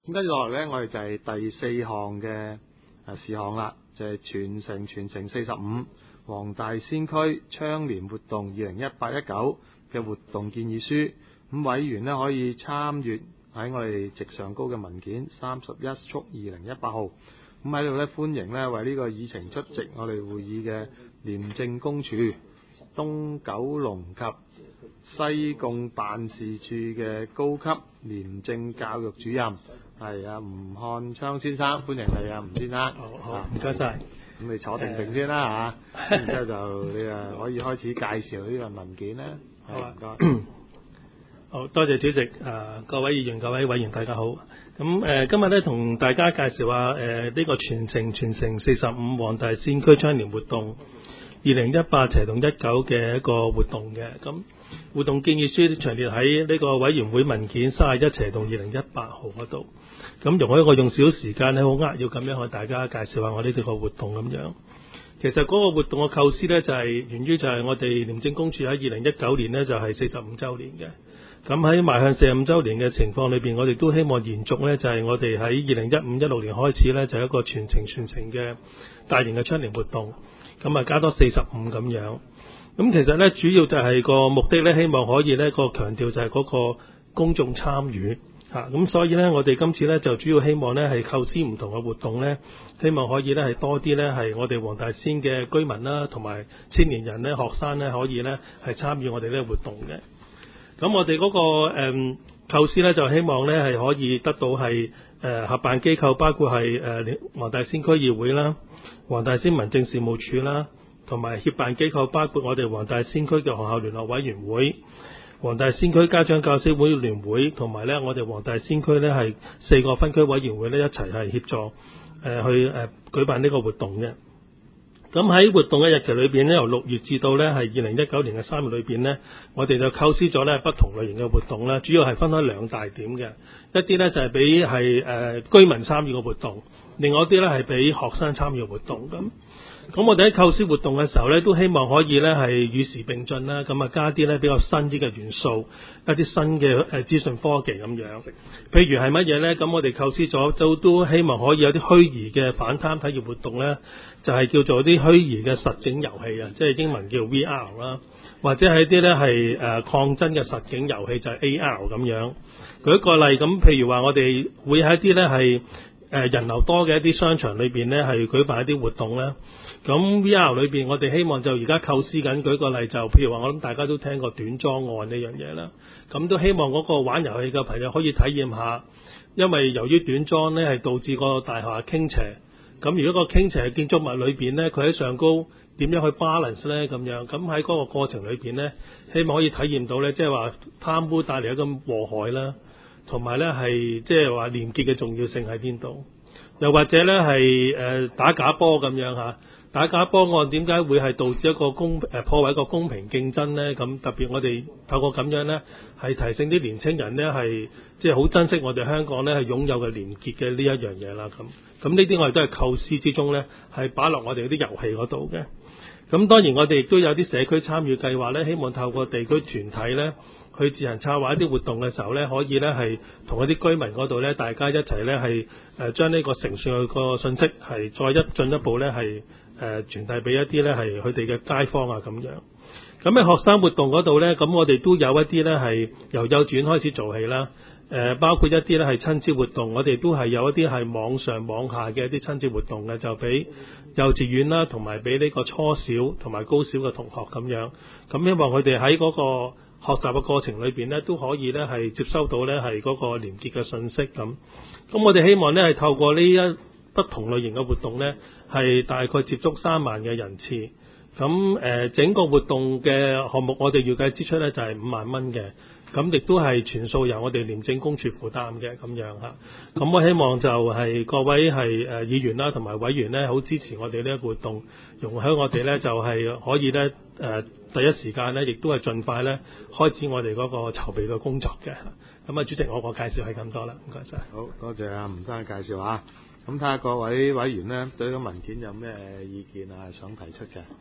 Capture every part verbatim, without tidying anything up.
咁跟住落嚟咧，我哋就係第四項嘅誒事項啦，就係、是、全城全城四十五黃大仙區倡廉活動二零一八一九嘅活動建議書。咁委員呢可以參閱喺我哋直上高嘅文件三十一速二零一八號。咁喺度咧，歡迎咧為呢個議程出席我哋會議嘅廉政公署東九龍及西貢辦事處嘅高級廉政教育主任係阿吳漢昌先生，歡迎你啊，吳先生。 好好，唔該晒。 咁你坐定定先啦嚇，然之後就你啊可以開始介紹呢個文件啦。 好啊， 唔該。 好多謝主席，誒、呃、各位議員、各位委員，大家好。咁誒、呃、今日咧同大家介紹下誒呢、呃這個全城全城四十五黃大仙區倡廉活動二零一八斜動一九嘅一個活動嘅。咁活動建議書詳列喺呢個委員會文件三十一斜動二零一八號嗰度。咁容許我用少少時間咧，好扼要咁樣向大家介紹下我呢個活動咁樣。其實嗰個活動嘅構思咧就係、是、源於就係我哋廉政公署喺二零一九年呢，就係四十五週年嘅。咁喺邁向四十五週年嘅情況裏邊，我哋都希望延續呢，就係、是、我哋喺二零一五一六年開始呢，就係、一個全程全程嘅大型嘅倡廉活動。咁啊加多四十五咁樣。咁其實呢，主要就係個目的呢，希望可以呢個強調就係嗰個公眾參與嚇。咁、啊、所以呢，我哋今次呢，就主要希望呢係構思唔同嘅活動呢，希望可以呢係多啲呢係我哋黃大仙嘅居民啦，同埋青年人呢、學生呢，可以呢係參與我哋呢個活動嘅。咁我哋嗰、那個誒、嗯、構思咧，就希望咧係可以得到係誒、呃、合辦機構，包括係誒、呃、黃大仙區議會啦、黃大仙民政事務處啦，同埋協辦機構包括我哋黃大仙區嘅學校聯絡委員會、黃大仙區家長教師會聯會，同埋咧我哋黃大仙區咧係四個分區委員會咧一齊係協助誒、呃、去誒、呃、舉辦呢個活動嘅。咁喺活動嘅日期裏邊呢，由六月至到呢係二零一九年嘅三月裏邊呢，我哋就構思咗呢不同類型嘅活動啦，主要係分開兩大點嘅，一啲呢就係俾係誒居民參與嘅活動，另外一啲呢係俾學生參與嘅活動咁。咁我哋喺構思活動嘅時候呢，都希望可以呢係與時並進啦，咁啊加啲呢比較新啲嘅元素，一啲新嘅誒資訊科技咁樣。譬如係乜嘢呢？咁我哋構思咗都都希望可以有啲虛擬嘅反貪體驗活動呢，就係、是、叫做啲虛擬嘅實景遊戲啊，即係英文叫 V R 啦，或者係啲呢係誒抗爭嘅實景遊戲就係 A R 咁樣。舉一個例，咁譬如話我哋會喺一啲呢係誒人流多嘅一啲商場裏邊呢，係舉辦一啲活動呢。咁 V R 裏邊，我哋希望就而家構思緊，舉個例就譬如話，我諗大家都聽過短樁案呢樣嘢啦。咁都希望嗰個玩遊戲嘅朋友可以體驗下，因為由於短樁呢係導致個大廈傾斜。咁如果個傾斜嘅建築物裏邊呢，佢喺上高點樣去 balance 呢？咁樣咁喺嗰個過程裏邊呢，希望可以體驗到呢，即係話貪污帶嚟一個禍害啦，同埋呢係即係話廉潔嘅重要性喺邊度？又或者呢係誒、呃、打假波咁樣嚇。打假波案點解會係導致一個公誒破壞一個公平競爭呢？咁特別我哋透過咁樣呢，係提醒啲年青人呢，係即係好珍惜我哋香港呢係擁有嘅廉潔嘅呢一樣嘢啦。咁咁呢啲我哋都係構思之中呢，係擺落我哋嗰啲遊戲嗰度嘅。咁當然我哋亦都有啲社區參與計劃呢，希望透過地區團體呢，去自行策劃一啲活動嘅時候呢，可以呢係同一啲居民嗰度呢，大家一齊呢係誒將呢個誠信個信息係再一進一步呢係。誒、呃、傳遞俾一啲咧係佢哋嘅街坊啊咁樣。咁喺學生活動嗰度咧，咁我哋都有一啲咧係由幼稚園開始做起啦。誒、呃、包括一啲咧係親子活動，我哋都係有一啲係網上網下嘅一啲親子活動嘅，就俾幼稚園啦，同埋俾呢個初小同埋高小嘅同學咁樣。咁希望佢哋喺嗰個學習嘅過程裏邊咧，都可以咧係接收到咧係嗰個廉潔嘅信息咁。咁我哋希望咧係透過呢一不同類型嘅活動呢，係大概接觸三萬嘅人次。咁誒、呃，整個活動嘅項目，我哋預計支出呢就係、是、五萬蚊嘅。咁亦都係全數由我哋廉政公署負擔嘅咁樣嚇。咁我希望就係各位係誒議員啦，同埋委員呢，好支持我哋呢一個活動，容許我哋呢就係、是、可以呢誒、呃、第一時間呢，亦都係盡快呢開始我哋嗰個籌備嘅工作嘅。咁啊，主席，我個介紹係咁多啦，唔該晒。 好多謝阿吳生嘅介紹嚇。咁睇下各位委員呢，對呢個文件有咩意見啊，想提出嘅？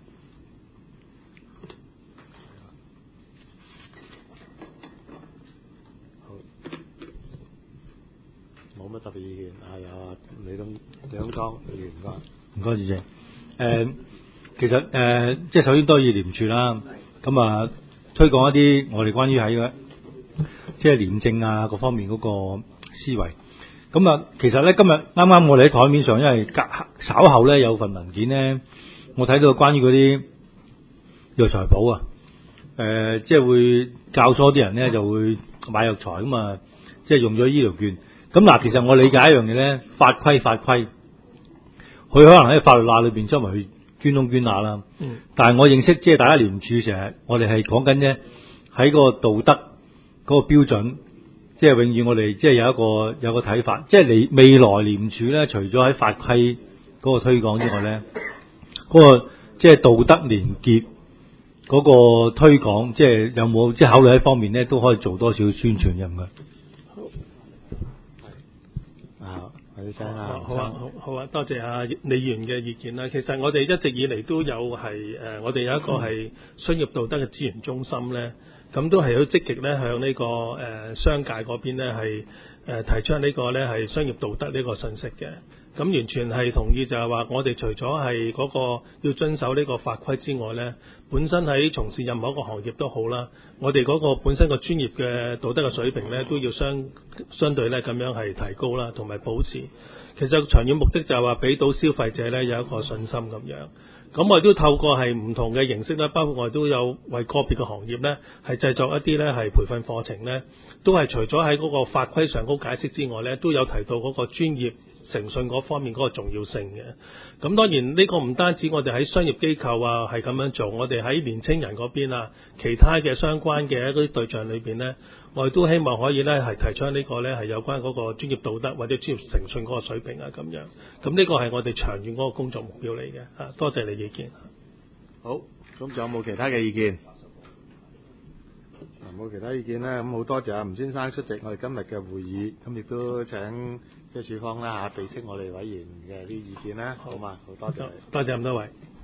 好，冇乜特別嘅意見啊，有啊，李東李東江議員唔該。 唔該，主席。誒、呃，其實誒、呃，即係首先多謝廉署啦，咁啊推廣一啲我哋關於喺即係廉政啊各方面嗰個思維。咁啊，其實咧今日啱啱我哋喺台面上，因為隔稍後咧有份文件咧，我睇到關於嗰啲藥材鋪啊，誒、呃，即係會教唆啲人咧就會買藥材咁啊，即係用咗醫療券。咁嗱，其實我理解一樣嘢咧，法規法規。佢可能喺法律罅裏邊周圍去捐窿捐罅啦，嗯、但係我認識即係大家廉署成日，我哋係講緊咧喺個道德嗰個標準，即係永遠我哋即係有一個有一個睇法，即係你未來廉署咧，除咗喺法規嗰個推廣之外咧，嗰、嗰個即係道德廉潔嗰個推廣，即係有冇即係考慮喺方面咧，都可以做多少宣傳嘅咁嘅。 好啊，好啊，好啊，多謝啊李議員嘅意見啦。其實我哋一直以嚟都有係誒、呃，我哋有一個係商業道德嘅資源中心咧，咁都係好積極咧向呢、這個誒、呃、商界嗰邊咧係誒提出呢個咧係商業道德呢個信息嘅。咁完全係同意就係話，我哋除咗係嗰個要遵守呢個法規之外咧，本身喺從事任何一個行業都好啦，我哋嗰個本身個專業嘅道德嘅水平咧，都要相相對咧咁樣係提高啦，同埋保持。其實長遠目的就係話俾到消費者咧有一個信心咁樣。咁我哋都透過係唔同嘅形式咧，包括我哋都有為個別嘅行業咧係製作一啲咧係培訓課程咧，都係除咗喺嗰個法規上高解釋之外咧，都有提到嗰個專業誠信嗰方面嗰個重要性嘅。咁當然呢個唔單止我哋喺商業機構啊係咁樣做，我哋喺年青人嗰邊啊，其他嘅相關嘅一啲對象裏邊呢，我哋都希望可以呢係提出呢個呢係有關嗰個專業道德或者專業誠信嗰個水平啊咁樣。咁呢個係我哋長遠嗰個工作目標嚟嘅。啊，多謝你意見。 好，咁仲有冇其他嘅意見？冇其他意見咧，咁好多謝阿吳先生出席我哋今日嘅會議，咁亦都請即係署方啦嚇，備悉我哋委員嘅啲意見啦，好嘛？好多謝， 多謝咁多位。